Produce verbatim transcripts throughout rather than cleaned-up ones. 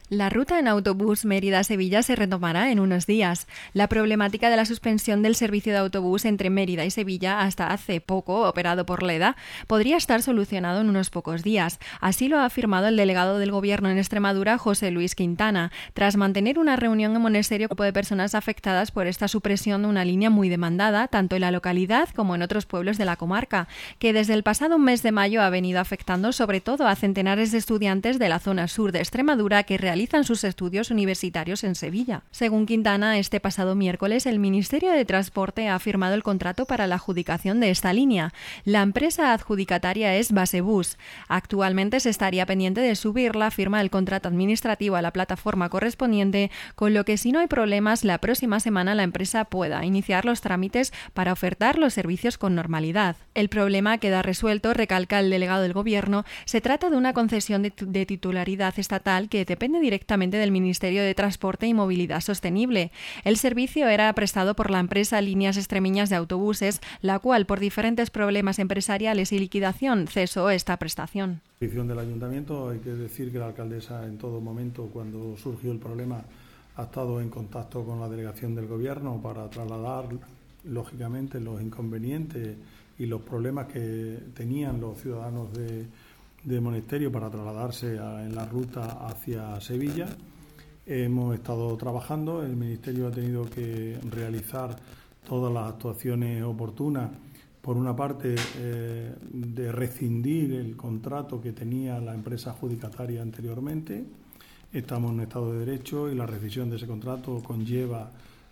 La ruta en autobús Mérida-Sevilla se retomará en unos días. La problemática de la suspensión del servicio de autobús entre Mérida y Sevilla, hasta hace poco operado por Leda, podría estar solucionado en unos pocos días. Así lo ha afirmado el delegado del Gobierno en Extremadura, José Luis Quintana, tras mantener una reunión en Monesterio con un grupo de personas afectadas por esta supresión de una línea muy demandada, tanto en la localidad como en otros pueblos de la comarca, que desde el pasado mes de mayo ha venido afectando sobre todo a centenares de estudiantes de la zona sur de Extremadura que realizan realizan sus estudios universitarios en Sevilla. Según Quintana, este pasado miércoles el Ministerio de Transporte ha firmado el contrato para la adjudicación de esta línea. La empresa adjudicataria es Basebus. Actualmente se estaría pendiente de subir la firma del contrato administrativo a la plataforma correspondiente, con lo que si no hay problemas, la próxima semana la empresa pueda iniciar los trámites para ofertar los servicios con normalidad. El problema queda resuelto, recalca el delegado del Gobierno. Se trata de una concesión de, de titularidad estatal que depende directamente del Ministerio de Transporte y Movilidad Sostenible. El servicio era prestado por la empresa Líneas Extremeñas de Autobuses, la cual, por diferentes problemas empresariales y liquidación, cesó esta prestación. Petición del Ayuntamiento, hay que decir que la alcaldesa en todo momento, cuando surgió el problema, ha estado en contacto con la delegación del Gobierno para trasladar, lógicamente, los inconvenientes y los problemas que tenían los ciudadanos de de Monesterio para trasladarse a, en la ruta hacia Sevilla. Hemos estado trabajando, el Ministerio ha tenido que realizar todas las actuaciones oportunas, por una parte eh, de rescindir el contrato que tenía la empresa adjudicataria anteriormente. Estamos en un Estado de Derecho y la rescisión de ese contrato conlleva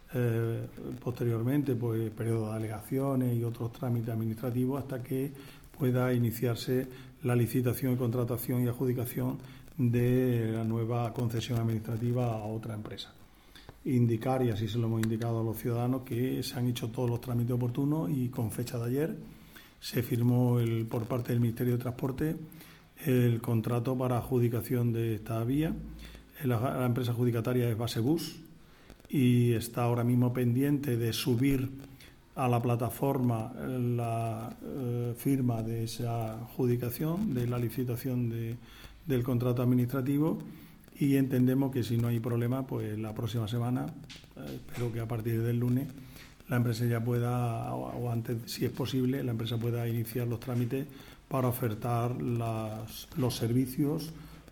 eh, posteriormente pues periodo de alegaciones y otros trámites administrativos hasta que pueda iniciarse la licitación, contratación y adjudicación de la nueva concesión administrativa a otra empresa. Indicar, y así se lo hemos indicado a los ciudadanos, que se han hecho todos los trámites oportunos y con fecha de ayer se firmó el, por parte del Ministerio de Transporte el contrato para adjudicación de esta vía. La, la empresa adjudicataria es Basebus y está ahora mismo pendiente de subir a la plataforma la eh, firma de esa adjudicación, de la licitación de, del contrato administrativo, y entendemos que si no hay problema, pues la próxima semana, eh, espero que a partir del lunes, la empresa ya pueda, o, o antes, si es posible, la empresa pueda iniciar los trámites para ofertar las, los servicios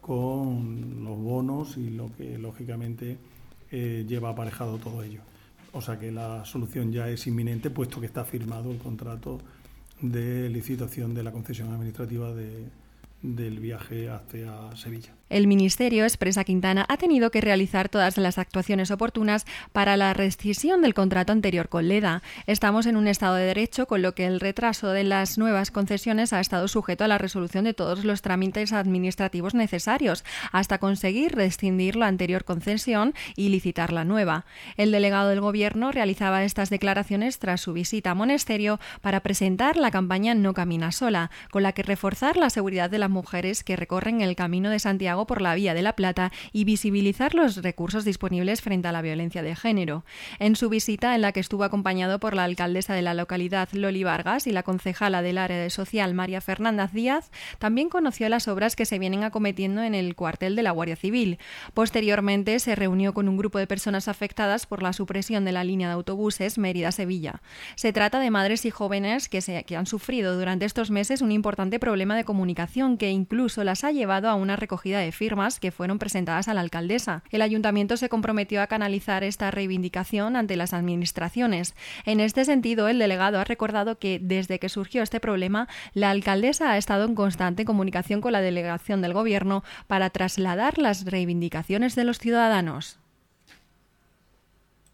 con los bonos y lo que lógicamente eh, lleva aparejado todo ello. O sea que la solución ya es inminente, puesto que está firmado el contrato de licitación de la concesión administrativa de, del viaje hacia Sevilla. El Ministerio, expresa Quintana, ha tenido que realizar todas las actuaciones oportunas para la rescisión del contrato anterior con Leda. Estamos en un Estado de Derecho, con lo que el retraso de las nuevas concesiones ha estado sujeto a la resolución de todos los trámites administrativos necesarios, hasta conseguir rescindir la anterior concesión y licitar la nueva. El delegado del Gobierno realizaba estas declaraciones tras su visita a Monesterio para presentar la campaña No Camina Sola, con la que reforzar la seguridad de las mujeres que recorren el Camino de Santiago por la Vía de la Plata y visibilizar los recursos disponibles frente a la violencia de género. En su visita, en la que estuvo acompañado por la alcaldesa de la localidad, Loli Vargas, y la concejala del área de social, María Fernández Díaz, también conoció las obras que se vienen acometiendo en el cuartel de la Guardia Civil. Posteriormente, se reunió con un grupo de personas afectadas por la supresión de la línea de autobuses Mérida-Sevilla. Se trata de madres y jóvenes que, se, que han sufrido durante estos meses un importante problema de comunicación que incluso las ha llevado a una recogida de firmas que fueron presentadas a la alcaldesa. El ayuntamiento se comprometió a canalizar esta reivindicación ante las administraciones. En este sentido, el delegado ha recordado que desde que surgió este problema, la alcaldesa ha estado en constante comunicación con la delegación del Gobierno para trasladar las reivindicaciones de los ciudadanos.